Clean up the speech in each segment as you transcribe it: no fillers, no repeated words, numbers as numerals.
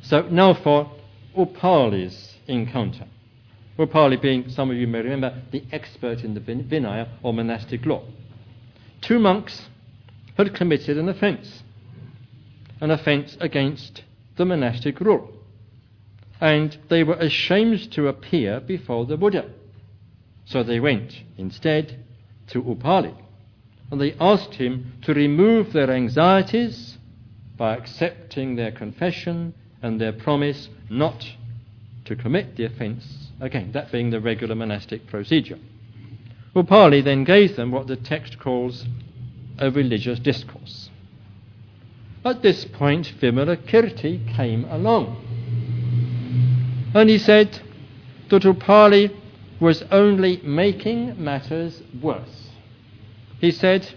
So now for Upali's encounter. Upali being, some of you may remember, the expert in the Vinaya or monastic law. Two monks had committed an offence against the monastic rule. And they were ashamed to appear before the Buddha. So they went instead to Upali, and they asked him to remove their anxieties by accepting their confession and their promise not to commit the offence again, that being the regular monastic procedure. Upali then gave them what the text calls a religious discourse. At this point, Vimalakirti came along, and he said that Upali was only making matters worse. He said,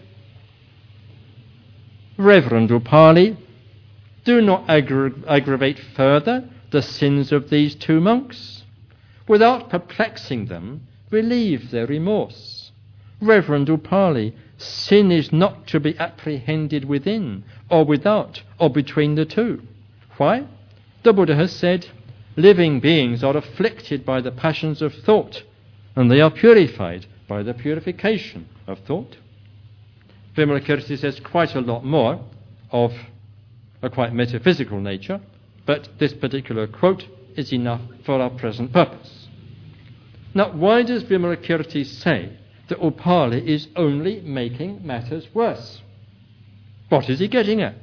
"Reverend Upali, do not aggravate further the sins of these two monks. Without perplexing them, relieve their remorse. Reverend Upali, sin is not to be apprehended within, or without, or between the two. Why? The Buddha has said, living beings are afflicted by the passions of thought, and they are purified by the purification of thought." Vimalakirti says quite a lot more of a quite metaphysical nature, but this particular quote is enough for our present purpose. Now, why does Vimalakirti say that Upali is only making matters worse? What is he getting at?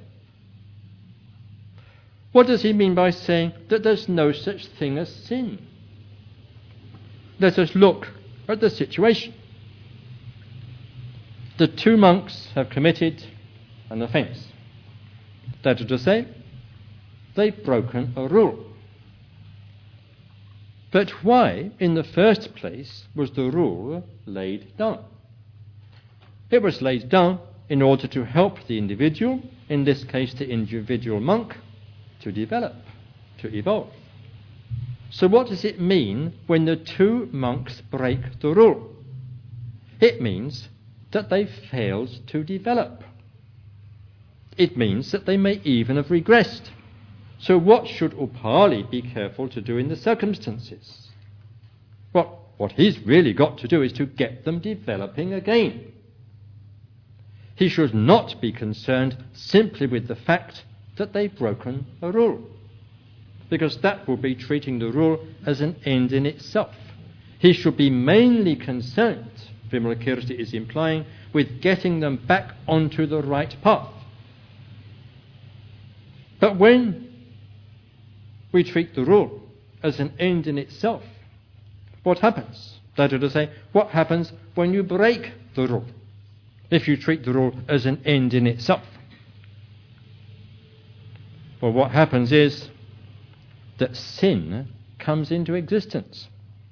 What does he mean by saying that there's no such thing as sin? Let us look at the situation. The two monks have committed an offence. That is to say, they've broken a rule. But why, in the first place, was the rule laid down? It was laid down in order to help the individual, in this case the individual monk, to develop, to evolve. So what does it mean when the two monks break the rule? It means that they failed to develop. It means that they may even have regressed. So what should Upali be careful to do in the circumstances? Well, what he's really got to do is to get them developing again. He should not be concerned simply with the fact that they've broken a rule, because that will be treating the rule as an end in itself. He should be mainly concerned, Vimalakirti is implying, with getting them back onto the right path. But when we treat the rule as an end in itself, what happens? That is to say, what happens when you break the rule, if you treat the rule as an end in itself? Well, what happens is that sin comes into existence.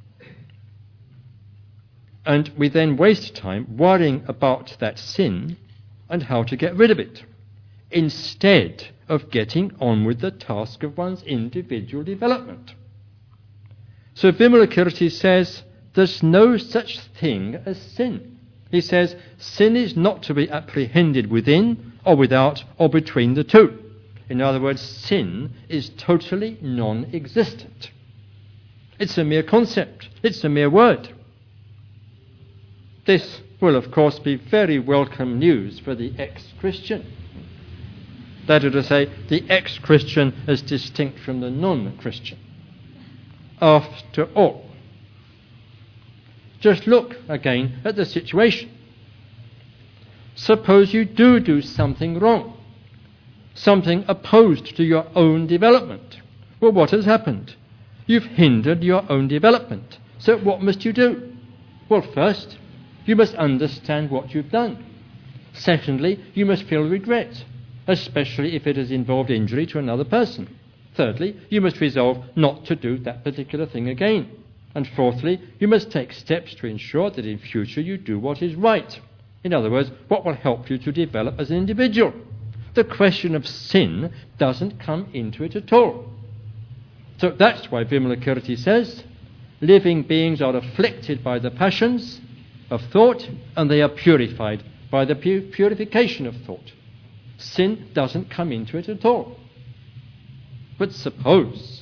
And we then waste time worrying about that sin and how to get rid of it, instead of getting on with the task of one's individual development. So Vimalakirti says there's no such thing as sin. He says sin is not to be apprehended within or without or between the two. In other words, sin is totally non-existent. It's a mere concept. It's a mere word. This will, of course, be very welcome news for the ex-Christian. That is to say, the ex-Christian as distinct from the non-Christian. After all, just look again at the situation. Suppose you do something wrong, something opposed to your own development. Well, what has happened? You've hindered your own development. So what must you do? Well, first, you must understand what you've done. Secondly, you must feel regret, especially if it has involved injury to another person. Thirdly, you must resolve not to do that particular thing again. And fourthly, you must take steps to ensure that in future you do what is right. In other words, what will help you to develop as an individual. The question of sin doesn't come into it at all. So that's why Vimalakirti says, living beings are afflicted by the passions of thought, and they are purified by the purification of thought. Sin doesn't come into it at all. But suppose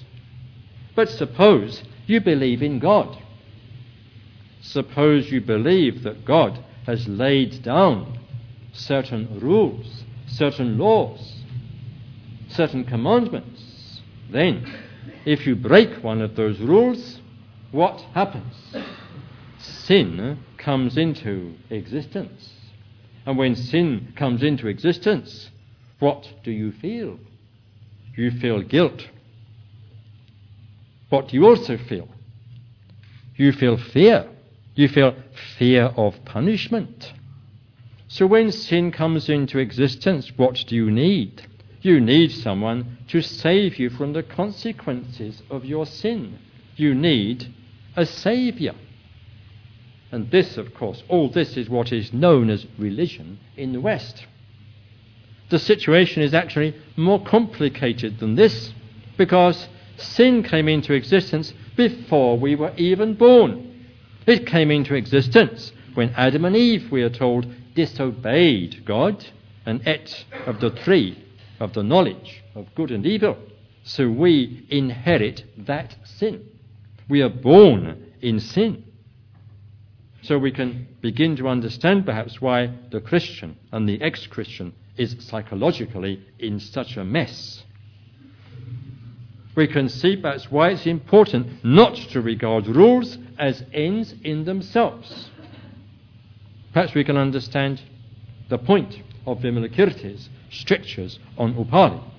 you believe in God. Suppose you believe that God has laid down certain rules, certain laws, certain commandments. Then, if you break one of those rules, what happens? Sin comes into existence. And when sin comes into existence, what do you feel? You feel guilt. What do you also feel? You feel fear. You feel fear of punishment. So when sin comes into existence, what do you need? You need someone to save you from the consequences of your sin. You need a saviour. And this, of course, all this is what is known as religion in the West. The situation is actually more complicated than this, because sin came into existence before we were even born. It came into existence when Adam and Eve, we are told, disobeyed God and ate of the tree of the knowledge of good and evil. So we inherit that sin. We are born in sin. So we can begin to understand perhaps why the Christian and the ex-Christian is psychologically in such a mess. We can see perhaps why it's important not to regard rules as ends in themselves. Perhaps we can understand the point of Vimalakirti's strictures on Upali.